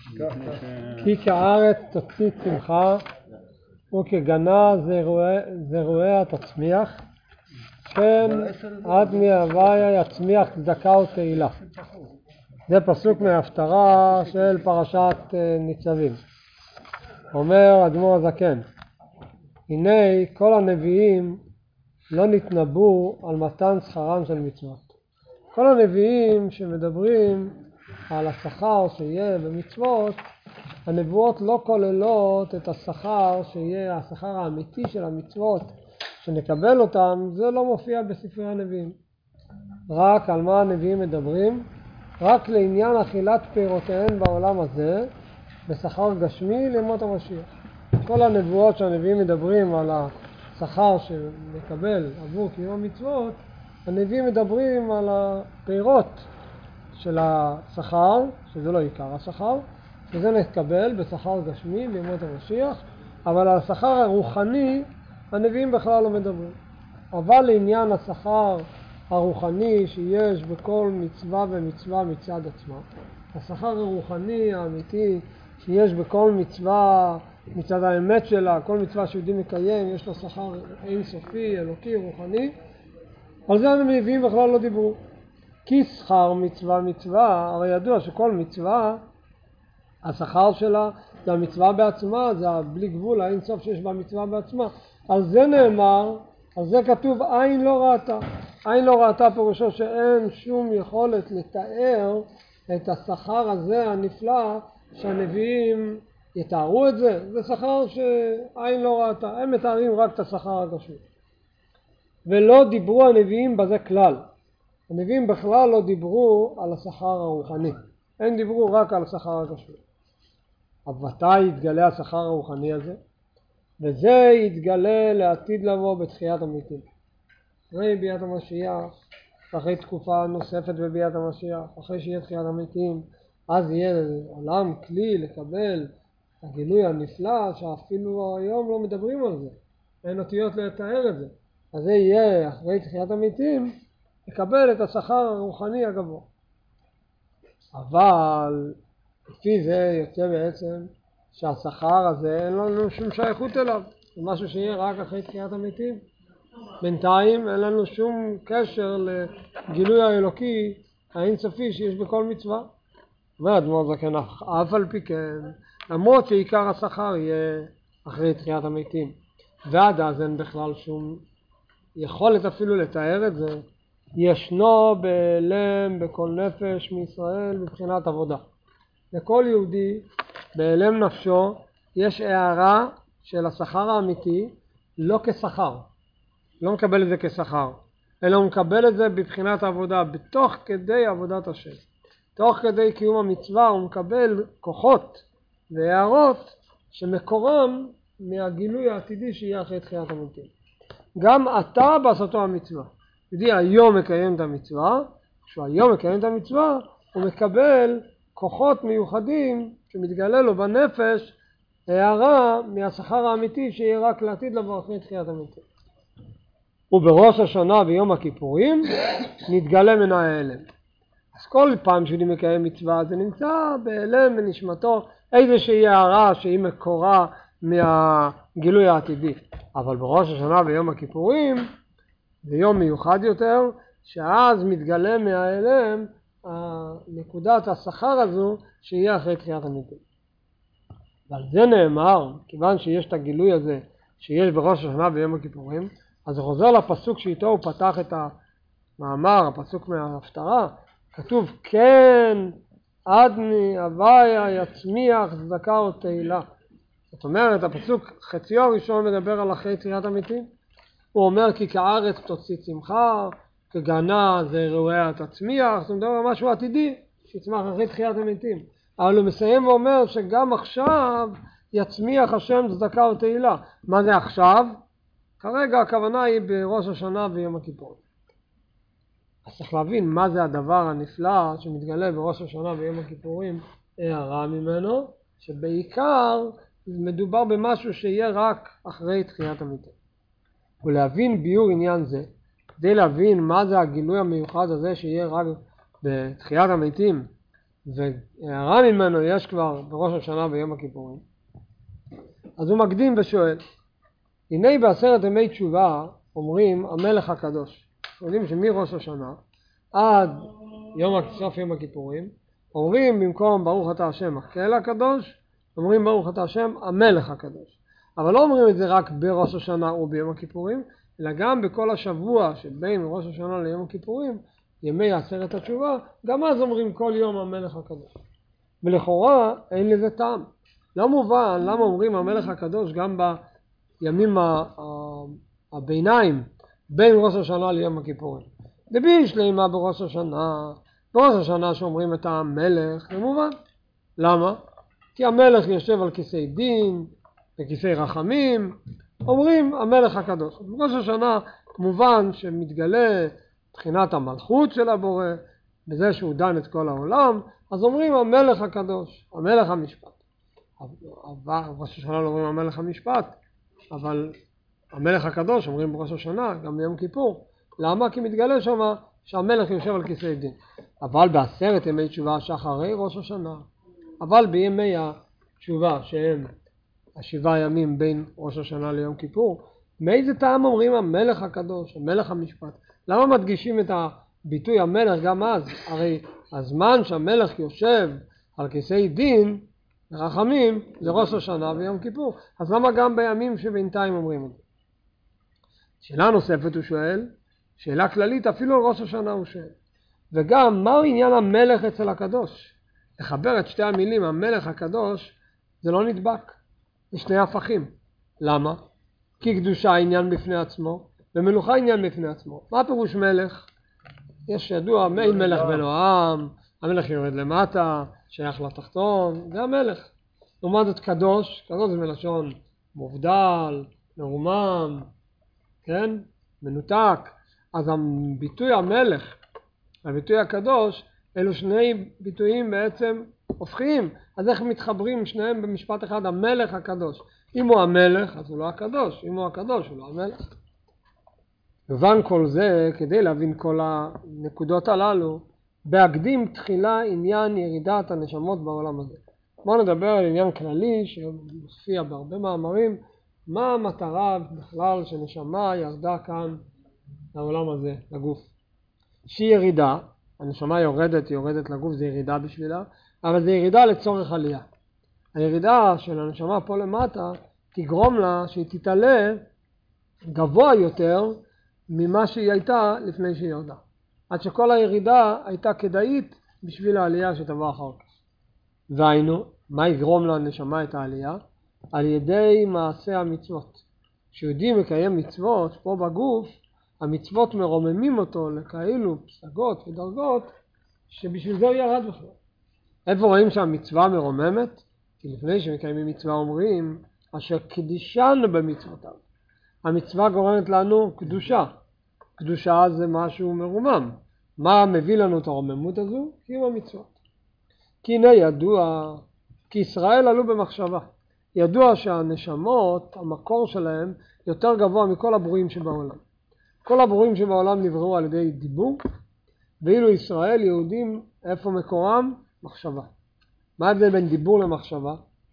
כי כארץ תוציא צמחה וכגנה זרועיה תצמיח, כן עד מהוויה יצמיח צדקה ותהילה. זה פסוק מההפטרה של פרשת ניצבים. אומר אדמו"ר הזקן, הנה כל הנביאים לא נתנבאו על מתן שכרם של מצוות. כל הנביאים שמדברים על השכר שיהיה במצוות, הנבואות לא כוללות את השכר שיהיה השכר האמיתי של המצוות שנקבל אותם. זה לא מופיע בספרי הנביאים. רק על מה הנביאים מדברים? רק לעניין אכילת פירותיהן בעולם הזה בשכר גשמי לימות המשיח. כל הנבואות שהנביאים מדברים על השכר שנקבל עבור קיום המצוות, הנביאים מדברים על הפירות של השכר, שזה לא עיקר השכר, שזה נקבל בשכר גשמי לימות המשיח, אבל על השכר הרוחני הנביאים בכלל לא מדברים. אבל לעניין השכר הרוחני שיש בכל מצווה ומצווה מצד עצמה, השכר הרוחני האמיתי שיש בכל מצווה מצד האמת שלה, כל מצווה שיהודי מקיים יש לו שכר אינסופי, אלוקי, רוחני, על זה הנביאים בכלל לא דיברו. כי שכר מצווה מצווה, הרי ידוע שכל מצווה השכר שלה זה המצווה בעצמה, זה בלי גבול האינסוף שיש במצווה בעצמה. על זה נאמר, על זה כתוב עין לא ראתה. עין לא ראתה פירושו שאין שום יכולת לתאר את השכר הזה הנפלא שהנביאים יתארו את זה. זה שכר שעין לא ראתה, הם מתארים רק את השכר הגשמי. ולא דיברו הנביאים בזה כלל. הנביאים בכלל לא דיברו על השכר הרוחני, הם דיברו רק על השכר הגשמי. אבל מתי יתגלה השכר הרוחני הזה? וזה יתגלה לעתיד לבוא בתחיית המתים. אחרי ביאת המשיח, אחרי תקופה נוספת בביאת המשיח, אחרי שיהיה תחיית המתים, אז יהיה עולם כלי לקבל הגילוי הנפלא שאפילו היום לא מדברים על זה. אין אותיות לתאר את זה. אז זה יהיה אחרי תחיית המתים, לקבל את השכר הרוחני הגבוה. אבל לפי זה יוצא בעצם שהשכר הזה אין לנו שום שייכות אליו. זה משהו שיהיה רק אחרי תחיית המתים. בינתיים אין לנו שום קשר לגילוי האלוקי האינסופי שיש בכל מצווה. ואדמו"ר הזקן אף על פי כן, למרות שעיקר השכר יהיה אחרי תחיית המתים. ועד אז אין בכלל שום יכולת אפילו לתאר את זה. ישנו בהלם בכל נפש מישראל מבחינת עבודה. לכל יהודי בהלם נפשו יש הערה של השכר האמיתי לא כשכר. לא מקבל את זה כשכר, אלא הוא מקבל את זה בבחינת העבודה, בתוך כדי עבודת השם. תוך כדי קיום המצווה הוא מקבל כוחות והערות שמקורם מהגילוי העתידי שיהיה אחרי תחיית המתים. גם אתה בעשותו המצווה. יהודי היום מקיים את המצווה, כשהוא היום מקיים את המצווה, הוא מקבל כוחות מיוחדים שמתגלה לו בנפש הערה מהשכר האמיתי שיהיה רק לעתיד לבוא אחרי תחיית המתים. ובראש השנה ביום הכיפורים נתגלה מן ההלם. אז כל פעם שיהודי מקיים מצווה זה נמצא בהלם בנשמתו איזושהי הערה שהיא מקורה מהגילוי העתידי. אבל בראש השנה ביום הכיפורים זה יום מיוחד יותר, שאז מתגלה מההלם נקודת השכר הזו שיהיה אחרי תחיית המתים. ועל זה נאמר, כיוון שיש את הגילוי הזה שיש בראש השנה ביום הכיפורים, אז זה חוזר לפסוק שאיתו הוא פתח את המאמר, הפסוק מההפטרה, כתוב כן עדני הוויה יצמיח צדקה ותהילה. זאת אומרת, הפסוק חציו הראשון מדבר על אחרי תחיית המתים. הוא אומר כי כארץ תוציא צמחה, כגנה זרועיה תצמיח, זאת אומרת משהו עתידי שיצמח אחרי תחיית המתים. אבל הוא מסיים ואומר שגם עכשיו יצמיח השם צדקה ותהילה. מה זה עכשיו? כרגע הכוונה היא בראש השנה ויום הכיפורים. אז צריך להבין מה זה הדבר הנפלא שמתגלה בראש השנה ויום הכיפורים, הערה ממנו, שבעיקר מדובר במשהו שיהיה רק אחרי תחיית המתים. ולהבין ביור עניין זה, כדי להבין מה זה הגילוי המיוחד הזה שיהיה רק בתחיית המתים, והערה ממנו יש כבר בראש השנה ויום הכיפורים, אז הוא מקדים ושואל, הנה בעשרת ימי תשובה אומרים המלך הקדוש. יודעים שמראש השנה עד סוף יום הכיפורים אומרים במקום ברוך אתה השם הקהל הקדוש, אומרים ברוך אתה השם המלך הקדוש. אבל לא אומרים את זה רק בראש השנה או ביום הכיפורים, אלא גם בכל השבוע שבין ראש השנה ליום הכיפורים, ימי עשרת התשובה, גם אז אומרים כל יום המלך הקדוש. ולכאורה אין לזה טעם. לא מובן למה אומרים המלך הקדוש גם בימים הביניים בין ראש השנה ליום הכיפורים. דבי שלמה בראש השנה, בראש השנה שאומרים את המלך, זה מובן. למה? כי המלך יושב על כיסא דין, בכיסא רחמים, אומרים המלך הקדוש. בראש השנה מובן שמתגלה מבחינת המלכות של הבורא, בזה שהוא דן את כל העולם, אז אומרים המלך הקדוש, המלך המשפט. בראש השנה לא אומרים המלך המשפט, אבל המלך הקדוש אומרים בראש השנה, גם ביום כיפור. למה? כי מתגלה שם שהמלך יושב על כיסא דין. אבל בעשרת ימי תשובה שאחרי ראש השנה, אבל בימי התשובה שהם השבעה ימים בין ראש השנה ליום כיפור, מאיזה טעם אומרים המלך הקדוש, המלך המשפט? למה מדגישים את הביטוי המלך גם אז? הרי הזמן שהמלך יושב על כיסא דין, רחמים, זה ראש השנה ויום כיפור. אז למה גם בימים שבינתיים אומרים את זה? שאלה נוספת הוא שואל, שאלה כללית אפילו על ראש השנה הוא שואל. וגם מהו עניין המלך אצל הקדוש? לחבר את שתי המילים המלך הקדוש זה לא נדבק. יש שני הפכים. למה? כי קדושה עניין בפני עצמו ומלוכה עניין בפני עצמו. מה פירוש מלך? יש ידוע, אין מלך בלועם, המלך יורד למטה, שייך לתחתון, זה המלך. לעומת זאת קדוש, קדוש זה מלשון מובדל, מרומם, כן? מנותק. אז הביטוי המלך, הביטוי הקדוש, אלו שני ביטויים בעצם הופכים. אז איך מתחברים שניהם במשפט אחד? המלך הקדוש. אם הוא המלך, אז הוא לא הקדוש. אם הוא הקדוש, הוא לא המלך. יובן כל זה, כדי להבין כל הנקודות הללו, בהקדים תחילה עניין ירידת הנשמות בעולם הזה. בואו נדבר על עניין כללי שמופיע בהרבה מאמרים, מה המטרה בכלל שנשמה ירדה כאן לעולם הזה, לגוף. שהיא ירידה, הנשמה יורדת לגוף, זה ירידה בשבילה, אבל זה ירידה לצורך עלייה. הירידה של הנשמה פה למטה תגרום לה שהיא תתעלה גבוה יותר ממה שהיא הייתה לפני שהיא ירדה. עד שכל הירידה הייתה כדאית בשביל העלייה שתבוא אחר כך. והיינו, מה יגרום לנשמה את העלייה? על ידי מעשה המצוות. כשיהודי מקיים מצוות פה בגוף, המצוות מרוממים אותו לכאלו פסגות ודרגות שבשביל זה הוא ירד בכלל. איפה רואים שהמצווה מרוממת? כי לפני שמקיימים מצווה אומרים אשר קדישנו במצוותיו. המצווה גורמת לנו קדושה. קדושה זה משהו מרומם. מה מביא לנו את הרוממות הזו? קיום המצוות. כי הנה ידוע, כי ישראל עלו במחשבה. ידוע שהנשמות, המקור שלהם, יותר גבוה מכל הברואים שבעולם. כל הברואים שבעולם נבראו על ידי דיבור, ואילו ישראל יהודים, איפה מקורם? מחשבה. מה ההבדל בין דיבור למחשבה?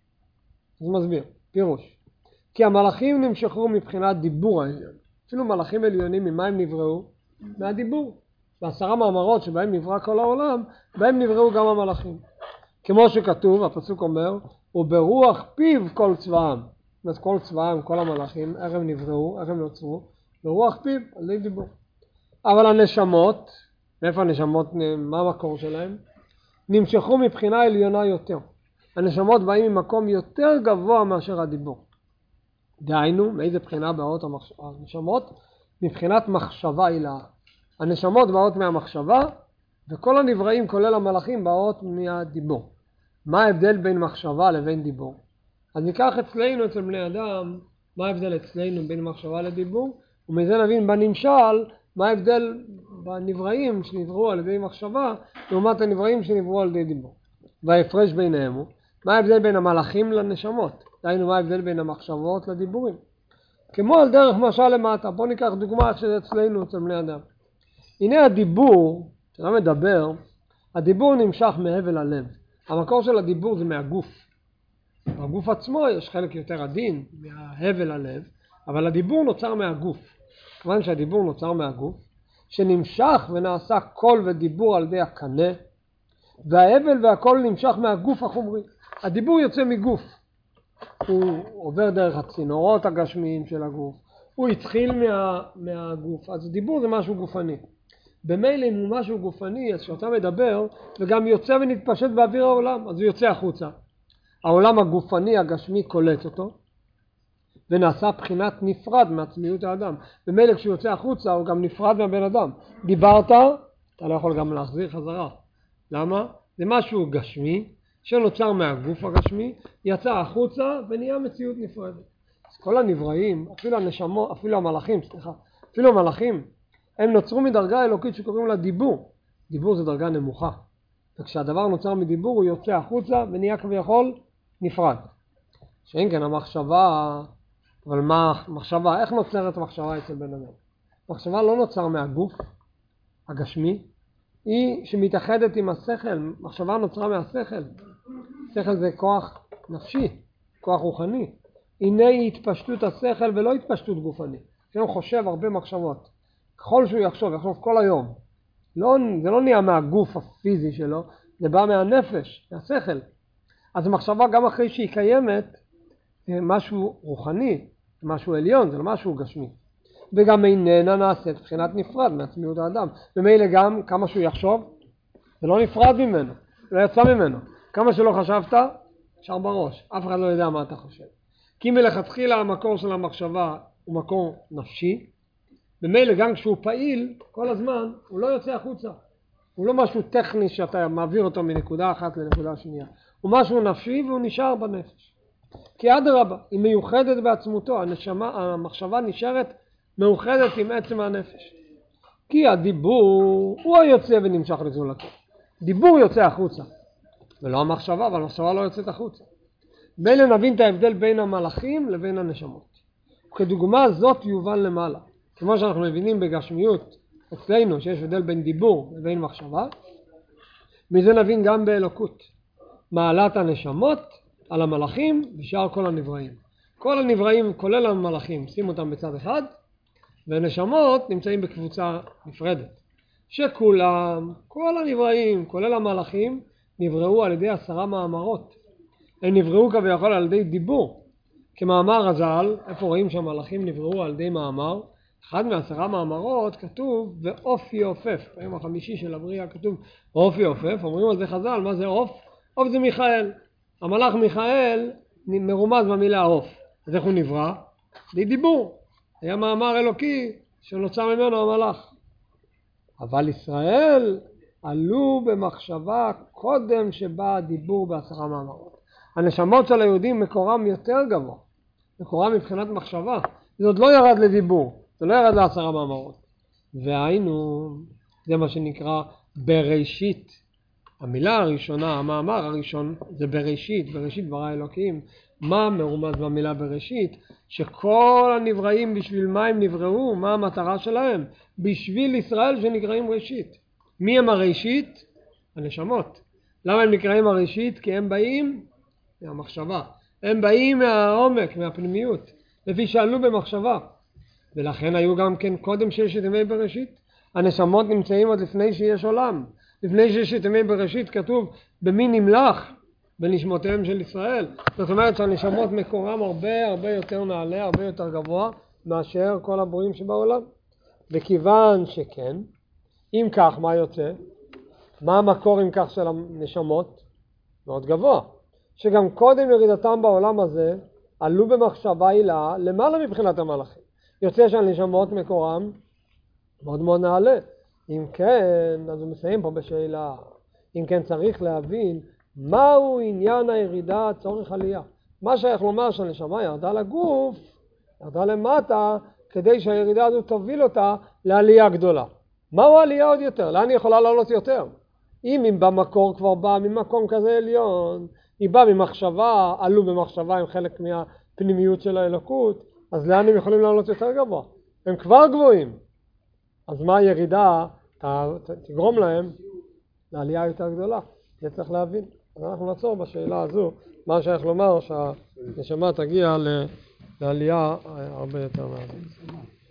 זה מסביר, פירוש. כי המלאכים נמשכו מבחינת דיבור העליון. אפילו מלאכים עליונים, ממה הם נבראו? מהדיבור. בעשרה מאמרות שבהם נברא כל העולם, בהם נבראו גם המלאכים. כמו שכתוב, הפסוק אומר, וברוח פיו כל צבאם. זאת אומרת, כל צבאם, כל המלאכים, איך הם נבראו, איך הם נוצרו? ברוח פיו, על ידי דיבור. אבל הנשמות, מאיפה הנשמות, מה המקור שלהם? נמשכו מבחינה עליונה יותר. הנשמות באים ממקום יותר גבוה מאשר הדיבור. דהיינו, מאיזה בחינה באות הנשמות? מבחינת מחשבה הילאה. הנשמות באות מהמחשבה, וכל הנבראים, כולל המלאכים, באות מהדיבור. מה ההבדל בין מחשבה לבין דיבור? אז ניקח אצלנו, אצל בני אדם, מה ההבדל אצלנו בין מחשבה לדיבור? ומזה נבין בנמשל, מה ההבדל בנבראים שנבראו על ידי מחשבה, לעומת הנבראים שנבראו על ידי דיבור. וההפרש ביניהם הוא, מה ההבדל בין המלאכים לנשמות? דהיינו, מה ההבדל בין המחשבות לדיבורים? כמו על דרך משל למטה, בוא ניקח דוגמה שזה אצלנו, אצל בני אדם. הנה הדיבור, כשאתה מדבר, הדיבור נמשך מהבל הלב. המקור של הדיבור זה מהגוף. בגוף עצמו יש חלק יותר עדין מההבל הלב, אבל הדיבור נוצר מהגוף. כיוון שהדיבור נוצר מהגוף, שנמשך ונעשה קול ודיבור על ידי הקנה, וההבל והקול נמשך מהגוף החומרי. הדיבור יוצא מגוף. הוא עובר דרך הצינורות הגשמיים של הגוף. הוא התחיל מהגוף. אז דיבור זה משהו גופני. במילא אם הוא משהו גופני, אז שאתה מדבר, וגם יוצא ונתפשט באוויר העולם, אז הוא יוצא החוצה. העולם הגופני הגשמי קולט אותו, ונעשה בחינת נפרד מעצמיות האדם. במילא כשהוא יוצא החוצה, הוא גם נפרד מהבן אדם. דיברת, אתה לא יכול גם להחזיר חזרה. למה? זה משהו גשמי, שנוצר מהגוף הגשמי, יצא החוצה ונהיה מציאות נפרדת. אז כל הנבראים, אפילו הנשמות, אפילו המלאכים, הם נוצרו מדרגה אלוקית שקוראים לה דיבור. דיבור זה דרגה נמוכה. וכשהדבר נוצר מדיבור הוא יוצא החוצה ונהיה כביכול נפרד. שאין כן המחשבה, אבל מה מחשבה? איך נוצרת מחשבה אצל בן אדם? מחשבה לא נוצר מהגוף הגשמי, היא שמתאחדת עם השכל. מחשבה נוצרה מהשכל. שכל זה כוח נפשי, כוח רוחני. הנה התפשטות השכל ולא התפשטות גופני. הוא חושב הרבה מחשבות. ככל שהוא יחשוב כל היום. זה לא נהיה מהגוף הפיזי שלו, זה בא מהנפש, מהשכל. אז המחשבה גם אחרי שהיא קיימת, זה משהו רוחני, משהו עליון, זה לא משהו גשמי. וגם איננה נעשית בחינת נפרד מעצמיות האדם. ומילא גם כמה שהוא יחשוב, זה לא נפרד ממנו, לא יצא ממנו. כמה שלא חשבת, נשאר בראש. אף אחד לא יודע מה אתה חושב. כי מלכתחילה המקור של המחשבה הוא מקור נפשי, במילא גם כשהוא פעיל, כל הזמן, הוא לא יוצא החוצה. הוא לא משהו טכני שאתה מעביר אותו מנקודה אחת לנקודה שנייה. הוא משהו נפשי והוא נשאר בנפש. כי אדרבה, היא מיוחדת בעצמותו, המחשבה נשארת מאוחדת עם עצם הנפש. כי הדיבור הוא היוצא ונמשך לזולתו. דיבור יוצא החוצה. ולא המחשבה, אבל המחשבה לא יוצאת החוצה. מילא נבין את ההבדל בין המלאכים לבין הנשמות. כדוגמה זאת יובן למעלה. כמו שאנחנו מבינים בגשמיות אצלנו שיש הבדל בין דיבור לבין מחשבה, מזה נבין גם באלוקות. מעלת הנשמות על המלאכים ושאר כל הנבראים. כל הנבראים כולל המלאכים, שימו אותם בצד אחד, והנשמות נמצאים בקבוצה נפרדת. שכולם, כל הנבראים, כולל המלאכים, נבראו על ידי 10 מאמרות. הם נבראו כביכול על ידי דיבור. כמאמר הזל, איפה רואים שהמלאכים נבראו על ידי מאמר? אחד מ10 מאמרות כתוב ואופי עופף. ביום החמישי של הבריאה כתוב אופי עופף. אומרים על זה חז"ל, מה זה עוף? עוף זה מיכאל. המלאך מיכאל מרומז במילה עוף. אז איך הוא נברא? זה דיבור. היה מאמר אלוקי שנוצר ממנו המלאך. אבל ישראל עלו במחשבה קודם שבא הדיבור ב10 מאמרות. הנשמות של היהודים מקורם יותר גבוה. מקורם מבחינת מחשבה. זה עוד לא ירד לדיבור. זה לא ירד ל10 מאמרות. והיינו, זה מה שנקרא בראשית. המילה הראשונה, המאמר הראשון, זה בראשית. בראשית ברא אלוקים. מה מרומז במילה בראשית? שכל הנבראים בשביל מה הם נבראו? מה המטרה שלהם? בשביל ישראל שנקראים ראשית. מי הם הראשית? הנשמות. למה הם נקראים הראשית? כי הם באים מהמחשבה. הם באים מהעומק, מהפנימיות. לפי שעלו במחשבה. ולכן היו גם כן קודם 6 ימי בראשית. הנשמות נמצאים עוד לפני שיש עולם. לפני 6 ימי בראשית כתוב במי נמלך בנשמותיהם של ישראל. זאת אומרת שהנשמות מקורם הרבה יותר נעלה, הרבה יותר גבוה מאשר כל הברואים שבעולם. וכיוון שכן, אם כך מה יוצא? מה המקור אם כך של הנשמות? מאוד גבוה. שגם קודם ירידתם בעולם הזה עלו במחשבה עילה למעלה מבחינת המלאכים. יוצא שהנשמות מקורם מאוד מאוד נעלה. אם כן, אז הוא מסיים פה בשאלה. אם כן צריך להבין מהו עניין הירידה צורך עלייה. מה שייך לומר שהנשמה ירדה לגוף, ירדה למטה, כדי שהירידה הזו תוביל אותה לעלייה גדולה. מהו העלייה עוד יותר? לאן היא יכולה לעלות יותר? אם במקור כבר באה ממקום כזה עליון, היא באה ממחשבה, עלו במחשבה עם חלק מהפנימיות של האלוקות, אז לאן הם יכולים לעלות יותר גבוה? הם כבר גבוהים. אז מה הירידה תגרום להם לעלייה יותר גדולה. זה צריך להבין. אז אנחנו נעצור בשאלה הזו, מה שייך לומר שהנשמה תגיע לעלייה הרבה יותר מהר.